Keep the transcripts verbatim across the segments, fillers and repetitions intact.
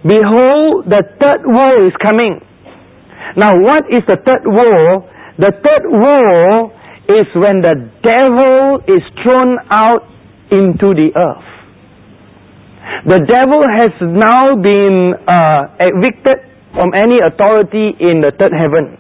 behold, the third woe is coming. Now, what is the third woe? The third woe is when the devil is thrown out into the earth. The devil has now been uh, evicted from any authority in the third heaven.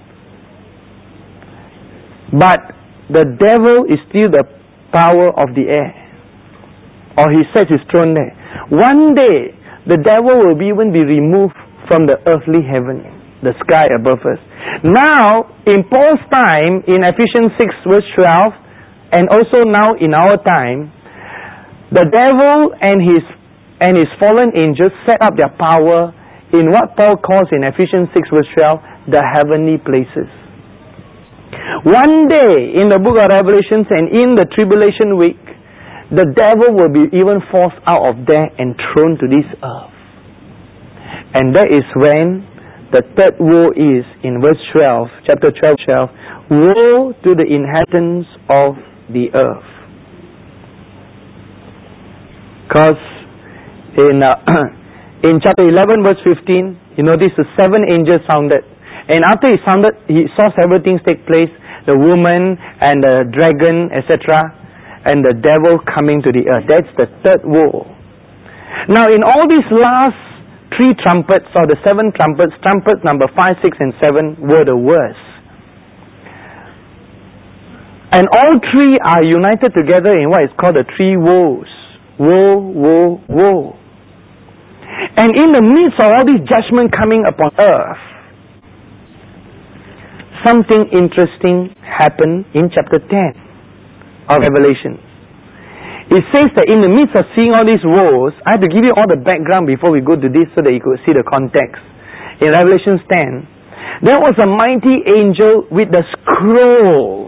But the devil is still the power of the air. Or he sets his throne there. One day, the devil will be, even be removed from the earthly heaven, the sky above us. Now, in Paul's time, in Ephesians six verse twelve, and also now in our time, the devil and his and his fallen angels set up their power in what Paul calls in Ephesians six verse twelve, the heavenly places. One day, in the book of Revelations and in the tribulation week, the devil will be even forced out of there and thrown to this earth. And that is when the third woe is in verse twelve, chapter twelve, twelve. Woe to the inhabitants of the earth. Because in uh, in chapter eleven, verse fifteen, you notice the seven angels sounded. And after he sounded, he saw several things take place. The woman and the dragon, et cetera. And the devil coming to the earth. That's the third woe. Now in all these last three trumpets, or the seven trumpets, trumpets number five, six and seven were the worst. And all three are united together in what is called the three woes. Woe, woe, woe. And in the midst of all this judgment coming upon earth, something interesting happened in chapter ten of Revelation. It says that in the midst of seeing all these woes, I have to give you all the background before we go to this so that you could see the context. In Revelation ten, there was a mighty angel with the scroll.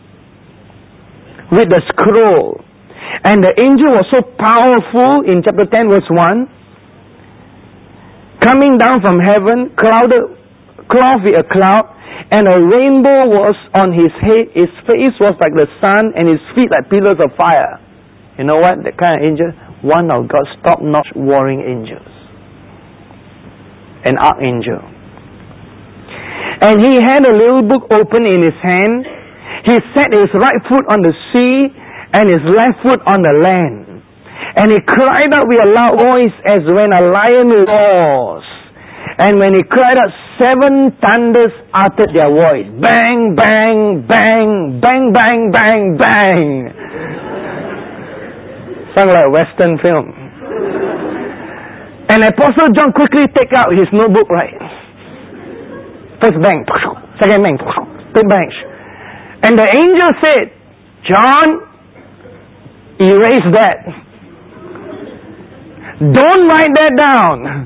With the scroll. And the angel was so powerful in chapter ten verse one, coming down from heaven, clouded, clothed with a cloud, and a rainbow was on his head. His face was like the sun, and his feet like pillars of fire. You know what? That kind of angel, one of God's top-notch warring angels. An archangel. And he had a little book open in his hand. He set his right foot on the sea, and his left foot on the land. And he cried out with a loud voice as when a lion roars. And when he cried out, seven thunders uttered their voice. Bang, bang, bang, bang, bang, bang, bang. Sounds like a Western film. And Apostle John quickly take out his notebook, right? First bang, second bang, third bang. And the angel said, John, erase that. Don't write that down.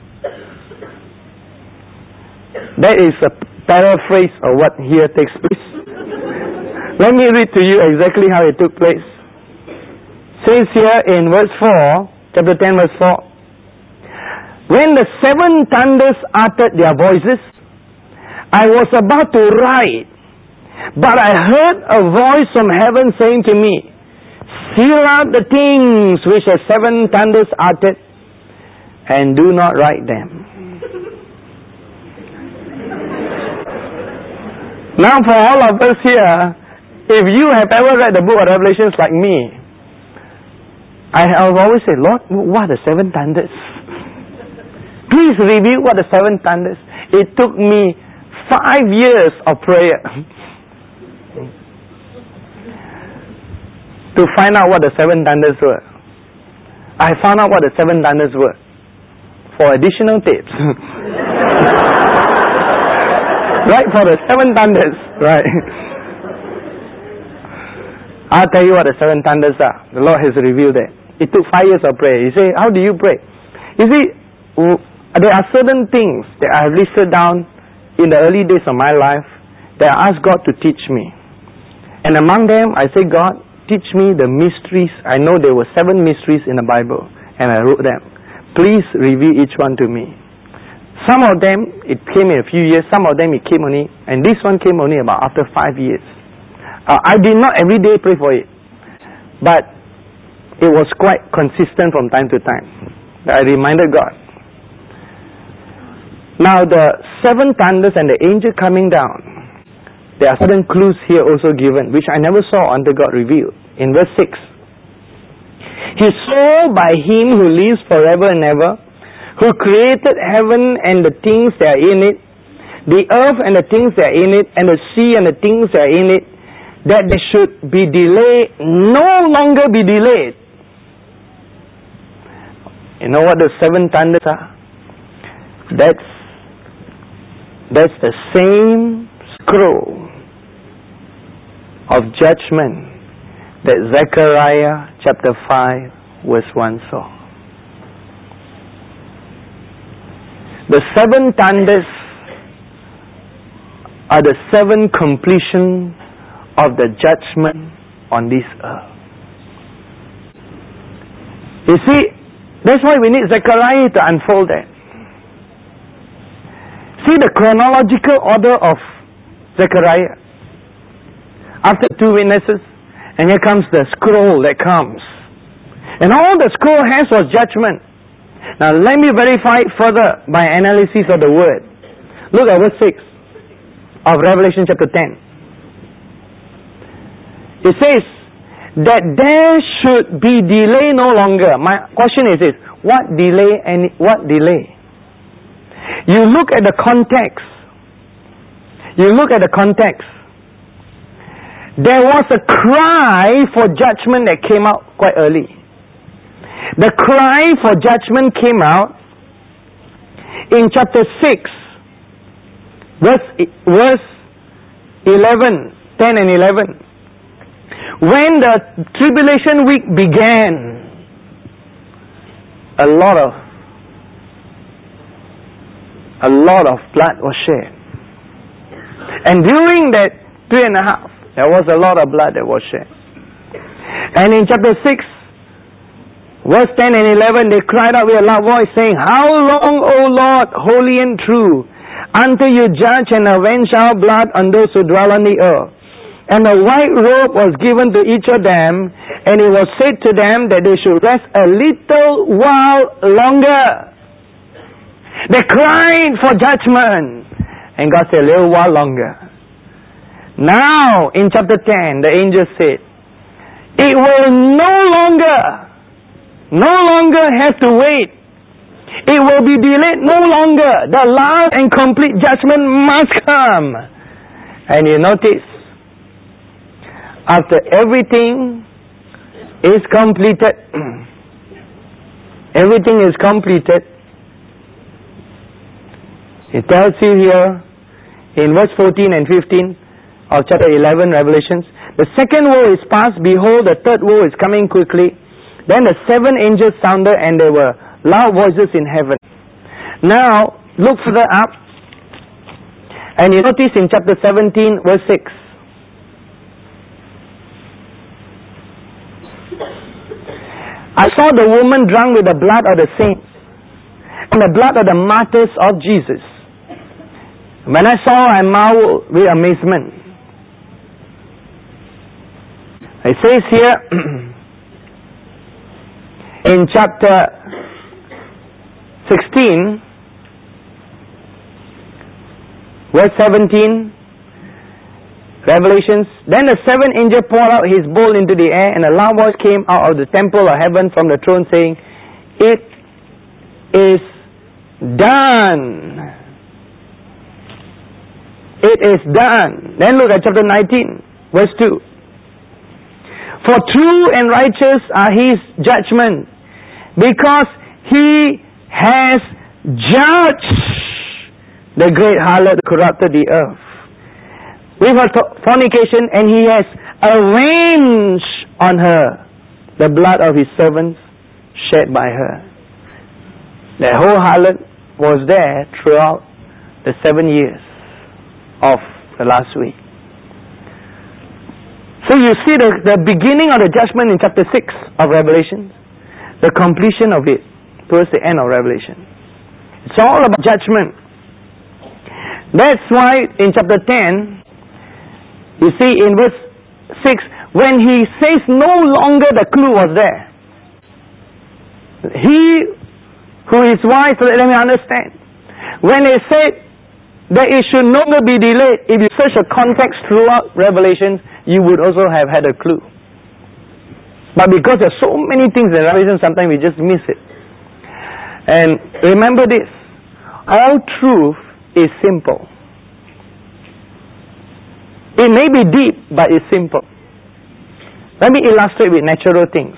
That is a paraphrase of what here takes place. Let me read to you exactly how it took place. It says here in verse four, chapter ten verse four, when the seven thunders uttered their voices, I was about to write, but I heard a voice from heaven saying to me, seal out the things which the seven thunders uttered, and do not write them. Now for all of us here, if you have ever read the book of Revelations like me, I have always said, Lord, what are the seven thunders? Please reveal what the seven thunders. It took me five years of prayer to find out what the seven thunders were. I found out what the seven thunders were for additional tapes. Right, for the seven thunders, right? I'll tell you what the seven thunders are. The Lord has revealed that. It took five years of prayer. You say, how do you pray? You see, there are certain things that I have listed down in the early days of my life that I asked God to teach me. And among them, I say, God, teach me the mysteries. I know there were seven mysteries in the Bible, and I wrote them. Please reveal each one to me. Some of them, it came in a few years. Some of them, it came only, and this one came only about after five years. Uh, I did not every day pray for it, but it was quite consistent from time to time. I reminded God, Now the seven thunders and the angel coming down, there are certain clues here also given, which I never saw until God revealed. In verse six, he swore by him who lives forever and ever, who created heaven and the things that are in it, the earth and the things that are in it, and the sea and the things that are in it, that they should be delayed, no longer be delayed. You know what the seven thunders are? That's that's the same scroll of judgment that Zechariah chapter five verse one saw. The seven thunders are the seven completion of the judgment on this earth. You see, that's why we need Zechariah to unfold that. See the chronological order of Zechariah. After two witnesses, and here comes the scroll that comes. And all the scroll has was judgment. Now let me verify it further by analysis of the word. Look at verse six of Revelation chapter ten. It says that there should be delay no longer. My question is this: what delay and what delay? You look at the context. You look at the context. There was a cry for judgment that came out quite early. The cry for judgment came out in chapter six, verse, verse eleven, ten and eleven. When the tribulation week began, a lot of a lot of blood was shed. And during that three and a half, there was a lot of blood that was shed. And in chapter six, verse ten and eleven, they cried out with a loud voice, saying, "How long, O Lord, holy and true, until you judge and avenge our blood on those who dwell on the earth?" And a white robe was given to each of them, and it was said to them that they should rest a little while longer. They cried for judgment, and God said, a little while longer. Now, in chapter ten, the angel said, it will no longer, no longer have to wait. It will be delayed no longer. The last and complete judgment must come. And you notice, after everything is completed, everything is completed, it tells you here in verse fourteen and fifteen of chapter eleven, Revelations, the second woe is past, behold, the third woe is coming quickly. Then the seven angels sounded, and there were loud voices in heaven. Now, look further up, and you notice in chapter seventeen, verse six. I saw the woman drunk with the blood of the saints and the blood of the martyrs of Jesus. When I saw, I marveled with amazement. It says here in chapter sixteen, verse seventeen, Revelations, then the seventh angel poured out his bowl into the air, and a loud voice came out of the temple of heaven from the throne, saying, "It is done. It is done." Then look at chapter nineteen, verse two. For true and righteous are his judgment, because he has judged the great harlot who corrupted the earth with her fornication, and he has avenged on her the blood of his servants shed by her. The whole harlot was there throughout the seven years of the last week. So you see the, the beginning of the judgment in chapter six of Revelation, the completion of it towards the end of Revelation. It's all about judgment. That's why in chapter ten, you see in verse six, when he says no longer the clue was there. He who is wise, let me understand. When they said that it should no longer be delayed, if you search the context throughout Revelation, you would also have had a clue. But because there are so many things in Revelation, sometimes we just miss it. And remember this, all truth is simple. It may be deep, but it's simple. Let me illustrate with natural things.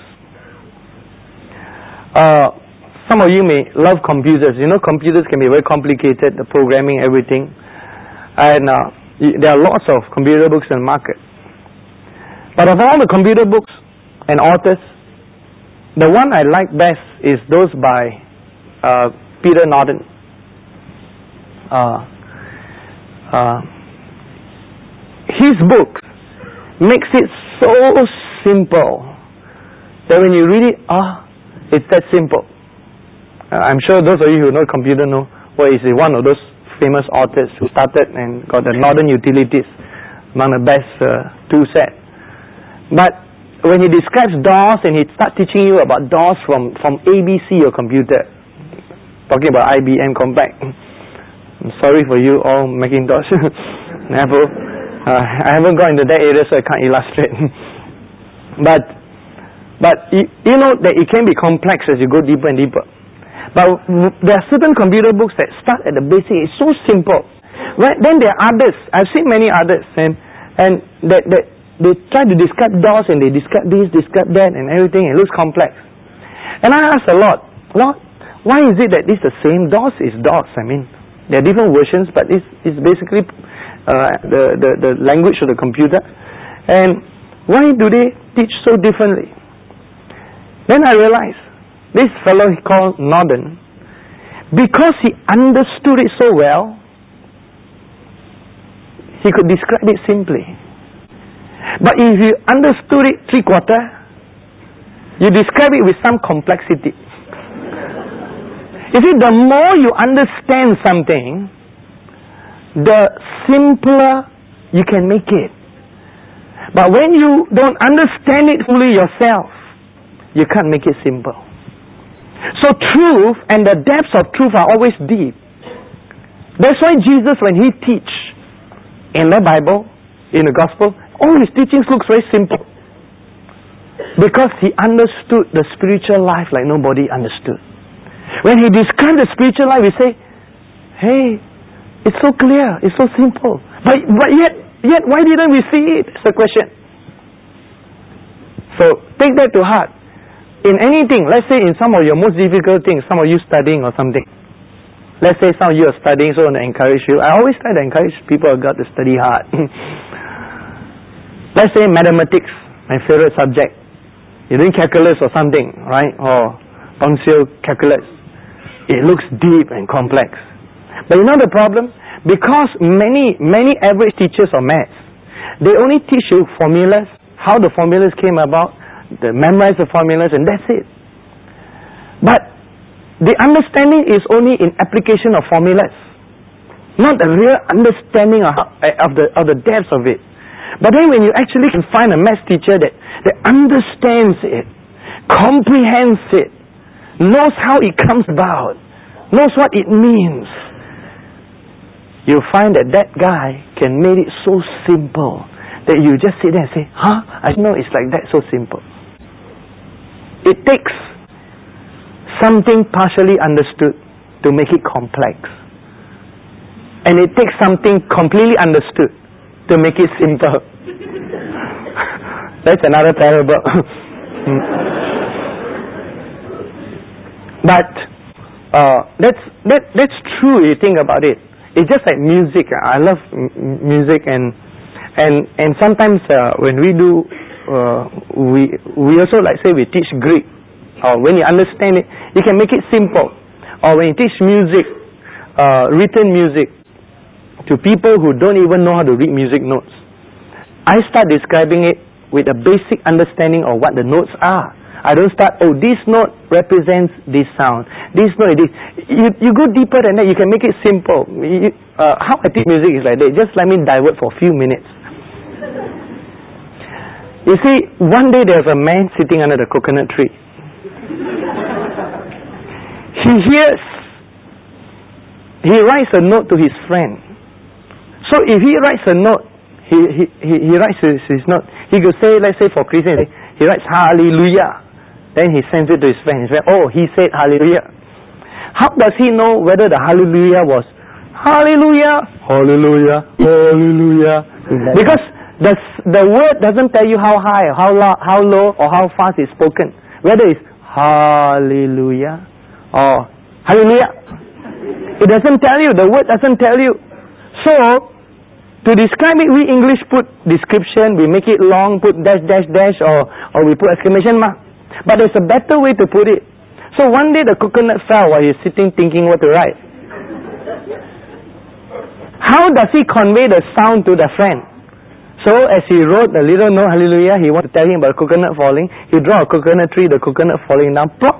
Uh, some of you may love computers. You know, computers can be very complicated, the programming, everything. And uh, there are lots of computer books in the market. But of all the computer books and authors, the one I like best is those by uh, Peter Norton. Uh, uh, his book makes it so simple that when you read it, ah, it's that simple. Uh, I'm sure those of you who know computer know, well, he's one of those famous authors who started and got the Norton Utilities, among the best uh, tool set. But when he describes DOS and he starts teaching you about DOS from, from A B C, your computer, talking about I B M Compaq. I'm sorry for you all Macintosh, Apple. Uh, I haven't gone into that area, so I can't illustrate. but but you, you know that it can be complex as you go deeper and deeper. But there are certain computer books that start at the basic. It's so simple. Right? Then there are others. I've seen many others, and and that that they try to describe DOS and they describe this, describe that, and everything. It looks complex. And I ask a lot, Lord, why is it that it's the same? DOS is DOS. I mean, there are different versions, but it's it's basically uh, the, the the language of the computer. And why do they teach so differently? Then I realized this fellow he called Norton, because he understood it so well, he could describe it simply. But if you understood it three quarter, you describe it with some complexity. You see, the more you understand something, the simpler you can make it. But when you don't understand it fully yourself, you can't make it simple. So truth and the depths of truth are always deep. That's why Jesus, when he teach in the Bible, in the Gospel, all his teachings looks very simple. Because he understood the spiritual life like nobody understood. When he described the spiritual life, we say, hey, it's so clear, it's so simple. But, but yet, yet, why didn't we see it? That's the question. So, take that to heart. In anything, let's say in some of your most difficult things, some of you studying or something. Let's say some of you are studying, so I want to encourage you. I always try to encourage people who got to study hard. Let's say mathematics, my favorite subject. You're doing calculus or something, right? Or Tonsil calculus. It looks deep and complex. But you know the problem? Because many, many average teachers of maths, they only teach you formulas, how the formulas came about, they memorize the formulas, and that's it. But the understanding is only in application of formulas, not the real understanding of, of the of the depths of it. But then when you actually can find a math teacher that, that understands it, comprehends it, knows how it comes about, knows what it means, you'll find that that guy can make it so simple that you just sit there and say, huh? I know it's like that, so simple. It takes something partially understood to make it complex. And it takes something completely understood to make it simple. That's another parable. But uh, that's that that's true. You think about it. It's just like music. I love m- music, and and and sometimes uh, when we do, uh, we we also like say we teach Greek. Or when you understand it, you can make it simple. Or when you teach music, uh, written music, to people who don't even know how to read music notes, I start describing it with a basic understanding of what the notes are. I don't start, oh, this note represents this sound. This note is this. You, you go deeper than that, you can make it simple. You, uh, how I teach music is like that. Just let me divert for a few minutes. You see, one day there was a man sitting under the coconut tree. He hears he writes a note to his friend. So if he writes a note, he he he, he writes his, his note. He could say, let's say for Christian, he writes Hallelujah. Then he sends it to his friend. He says, oh, he said Hallelujah. How does he know whether the Hallelujah was Hallelujah, Hallelujah, Hallelujah? Because the the word doesn't tell you how high, how low, how low, or how fast it's spoken. Whether it's Hallelujah or Hallelujah. It doesn't tell you. The word doesn't tell you. So, to describe it, we English put description, we make it long, put dash, dash, dash, or, or we put exclamation mark. But there's a better way to put it. So one day the coconut fell while he's sitting thinking what to write. How does he convey the sound to the friend? So as he wrote the little note, Hallelujah, he wanted to tell him about the coconut falling. He drew a coconut tree, the coconut falling down, plop.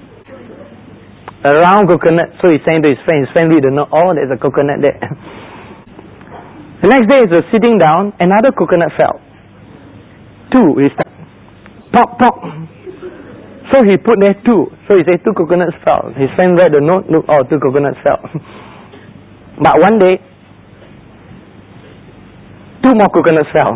A round coconut. So he sent to his friend. His friend read the note, oh, there's a coconut there. The next day, he was sitting down, another coconut fell. Two, he started. Pop, pop. So he put there two. So he said two coconuts fell. His friend read the note, look, oh, two coconuts fell. But one day, two more coconuts fell.